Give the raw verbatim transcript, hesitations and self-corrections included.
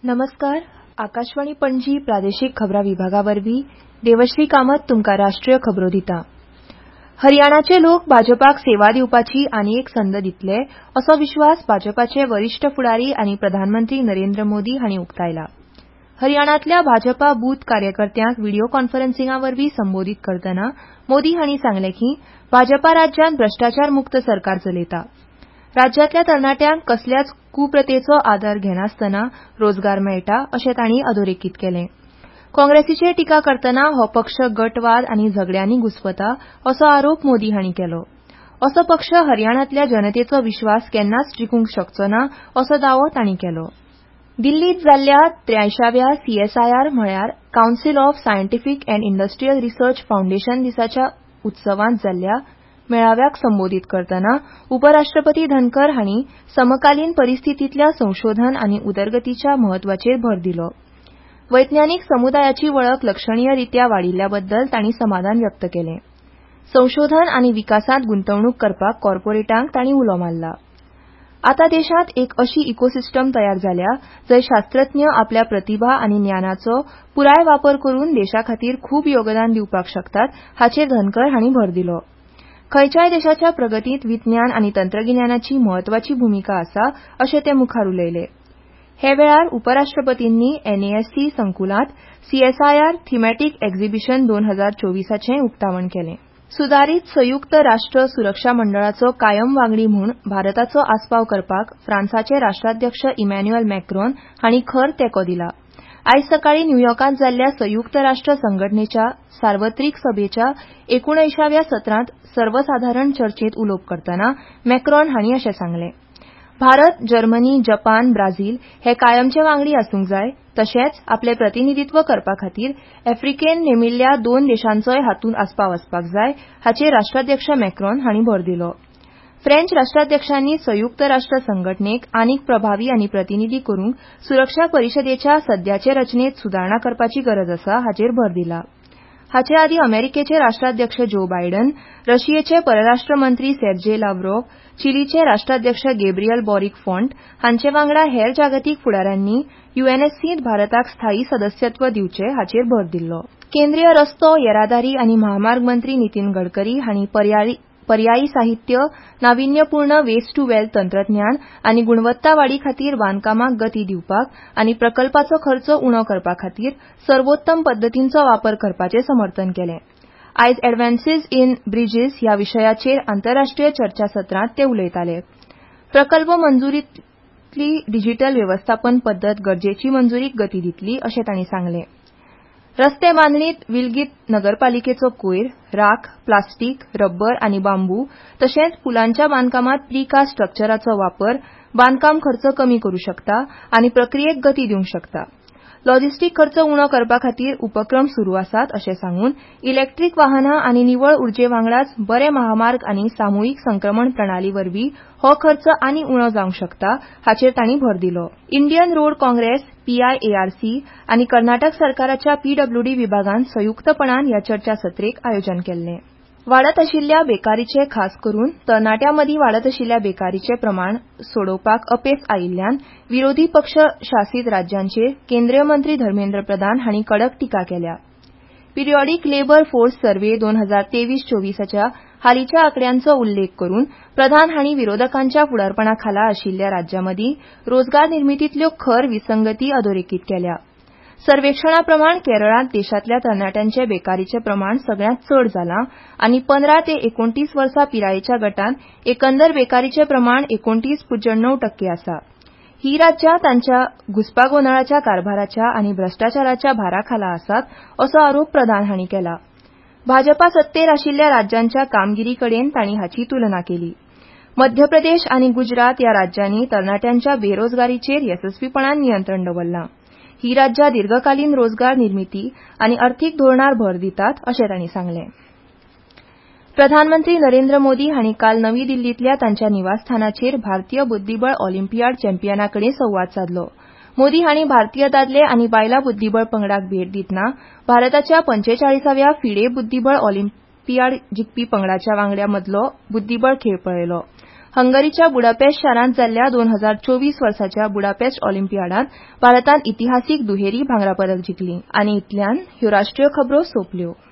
नमस्कार. आकाशवाणी पणजी प्रादेशीक खबरां विभागावरवीं देवश्री कामत तुमकां राष्ट्रीय खबरो दिता. हरियाणाचे लोक भाजपाक सेवा दिवपाची आनी एक संद दितले असो विश्वास भाजपाचे वरिष्ठ फुडारी आनी प्रधानमंत्री नरेंद्र मोदी हांणी उक्तायला. हरियाणांतल्या भाजपा बूथ कार्यकर्त्यांक व्हिडिओ कॉन्फरन्सिंगावरवीं संबोधीत करतना मोदी हांणी सांगलें की भाजपा राज्यांत भ्रष्टाचार मुक्त सरकार चलयता. राज्यांतल्या तरणाट्यांक कसल्याच कुप्रथेचो आदार घेनासतना रोजगार मेळटा अशें तांणी अधोरेखीत केलें. काँग्रेसीचेर टिका करतना हो पक्ष गटवाद आनी झगड्यांनी घुस्पता असो आरोप मोदी हांणी केलो. असो पक्ष हरियाणांतल्या जनतेचो विश्वास केन्नाच जिखूंक शकचो ना असो दावो तांणी केलो. दिल्लींत जाल्ल्या त्र्यायंशाव्या सीएसआयआर म्हळ्यार council of scientific and industrial research foundation दिसाच्या उत्सवांत जाल्ल्या मेळाव्याक संबोधीत करतना उपराष्ट्रपती धनखर हांणी समकालीन परिस्थितींतल्या संशोधन आनी उदरगतीच्या म्हत्वाचेर भर दिलो. वैज्ञानीक समुदायाची वळख लक्षणीयरित्या वाडिल्ल्याबद्दल तांणी समाधान व्यक्त केलें. संशोधन आनी विकासांत गुंतवणूक करपाक कॉर्पोरेटांक तांणी उलो मारला. आतां देशांत एक अशी इकोसिस्टम तयार जाल्या जंय शास्त्रज्ञ आपल्या प्रतिभा आनी ज्ञानाचो पुराय वापर करून देशाखातीर खूब योगदान दिवपाक शकतात हाचेर धनखर हांणी भर दिलो. खंयच्याय देशाच्या प्रगतींत विज्ञान आनी तंत्रगिन्यानाची म्हत्वाची भुमिका आसा अशें ते मुखार उलयले. हे वेळार उपराष्ट्रपतींनी एनएएससी संकुलांत सीएसआयआर थिमॅटीक एक्झिबिशन दोन हजार चोवीसाचें उक्तावण केलें. सुदारीत संयुक्त राष्ट्र सुरक्षा मंडळाचो कायम वांगडी म्हूण भारताचो आस्पाव करपाक फ्रांसाचे राष्ट्राध्यक्ष इमॅन्युएल मॅक्रोन हांणी खर तेंको दिला. आयज सकाळीं न्यूयॉर्कांत जाल्ल्या संयुक्त राष्ट्र संघटनेच्या सार्वत्रिक सभेच्या एकुणऐंशाव्या सत्रांत सर्वसाधारण चर्चेत उलोवप करतना मॅक्रोन हांणी अशें सांगलें. भारत, जर्मनी, जपान, ब्राझील हे कायमचे वांगडी आसूंक जाय तशेंच आपलें प्रतिनिधीत्व करपा खातीर आफ्रिकेन नेमिल्ल्या दोन देशांचोय हातूंत आस्पाव आसपाक जाय हाचेर राष्ट्राध्यक्ष मॅक्रोन हांणी भर दिलो. फ्रेंच राष्ट्राध्यक्षांनी संयुक्त राष्ट्र संघटनेक आनीक प्रभावी आनी प्रतिनिधी करूंक सुरक्षा परिशदेच्या सद्याचे रचनेत सुदारणा करपाची गरज आसा हाचेर भर दिला. हाचे आदी अमेरिकेचे राष्ट्राध्यक्ष जो बायडन, रशियेचे परराष्ट्र मंत्री सेर्जेय लाव्रोव्ह, चिलीचे राष्ट्राध्यक्ष गॅब्रियल बॉरिक फॉन्ट हांचे वांगडा हेर जागतीक फुडाऱ्यांनी यूएनएससींत भारताक स्थायी सदस्यत्व दिवचे हाचेर भर दिल्लो. केंद्रीय रस्तो, येरादारी आनी म्हामार्ग मंत्री नितीन गडकरी हांणी पर्यायी पर्यायी साहित्य, नाविन्यपूर्ण वेस्ट टू वेल्थ तंत्रज्ञान आनी गुणवत्ता वाडी खातीर बांदकामाक गती दिवपाक आनी प्रकल्पाचो खर्च उणो करपा खातीर सर्वोत्तम पद्दतींचो वापर करपाचें समर्थन केलें. आयज एडव्हान्सीस इन ब्रिजीस ह्या विशयाचेर आंतरराष्ट्रीय चर्चासत्रांत ते उलयताले. प्रकल्प मंजुरींतली डिजिटल व्यवस्थापन पद्दत गरजेची मंजुरीक गती दितली अशें तांणी सांगलें. रस्ते बांदणीत विलगीत नगरपालिकेचो कोयर, राख, प्लास्टीक, रब्बर आनी बांबू तशेंच पुलांच्या बांदकामांत प्रीकास्ट स्ट्रक्चराचो वापर बांदकाम खर्च कमी करूं शकता आनी प्रक्रियेक गती दिवंक शकता. लॉजिस्टीक खर्च उणो करपा खातीर उपक्रम सुरू आसात अशें सांगून इलेक्ट्रीक वाहनां आनी निवळ उर्जे वांगडाच बरे महामार्ग आनी सामुहीक संक्रमण प्रणाली वरवीं हो खर्च आनी उणो जावंक शकता हाचेर तांणी भर दिलो. इंडियन रोड काँग्रेस, पीआयएआरसी आनी कर्नाटक सरकाराच्या पीडब्ल्यूडी विभागान संयुक्तपणान ह्या चर्चासत्रेक आयोजन केल्लें. वाडत आशिल्ल्या बेकारीचे खास करून तरणाट्यां मदीं वाडत आशिल्ल्या बेकारीचे प्रमाण सोडोवपाक अपेस आयिल्ल्यान विरोधी पक्ष शासीत राज्यांचेर केंद्रीय मंत्री धर्मेंद्र प्रधान हांणी कडक टिका केल्या. पिरियॉडीक लेबर फोर्स सर्व्हे दोन हजार तेवीस चोवीसच्या हालींच्या आंकड्यांचो उल्लेख करून प्रधान हांणी विरोधकांच्या फुडारपणाखाला आशिल्ल्या राज्यां मदीं रोजगार निर्मितींतल्यो खर विसंगती अधोरेखीत केल्या. सर्वेक्षणा प्रमाण केरळांत देशांतल्या तरणाट्यांचे बेकारीचे प्रमाण सगळ्यांत चड जालां आनी पंदरा ते एकोणतीस वर्सां पिरायेच्या गटांत एकंदर बेकारीचे प्रमाण एकोणतीस पुज्य णव टक्के आसा. ही राज्यां तांच्या घुसपागोंदळाच्या कारभाराच्या आनी भ्रष्टाचाराच्या भाराखाला आसात असो आरोप प्रधान हांणी केला. भाजपा सत्तेर आशिल्ल्या राज्यांच्या कामगिरीकडेन तांणी हाची तुलना केली. मध्य प्रदेश आनी गुजरात ह्या राज्यांनी तरणाट्यांच्या बेरोजगारीचेर येसस्वीपणान नियंत्रण दवरलां. ही राज्यां दीर्घकालीन रोजगार निर्मिती आनी अर्थीक धोरणार भर दितात अशें तांणी सांगलें. प्रधानमंत्री नरेंद्र मोदी हांणी काल नवी दिल्लींतल्या तांच्या निवासस्थानाचेर भारतीय बुद्धीबळ ऑलिंपियाड चॅम्पियनाकडेन संवाद सादलो. मोदी हांणी भारतीय दादले आनी बायलां बुद्धीबळ पंगडाक भेट दितना भारताच्या पंचेचाळीसाव्या फिडे बुद्धीबळ ऑलिंपियाड जिखपी पंगडाच्या वांगड्यां मदलो बुद्धीबळ खेळ पळयलो. हंगरीच्या बुडापेस्ट शारांत जाल्ल्या दोन हजार चोवीस वर्साच्या बुडापेस्ट ऑलिंपियाडांत भारतान इतिहासीक दुहेरी भांगरा पदक जिखली आनी इतल्यान ह्यो राष्ट्रीय खबरो सोंपल्यो.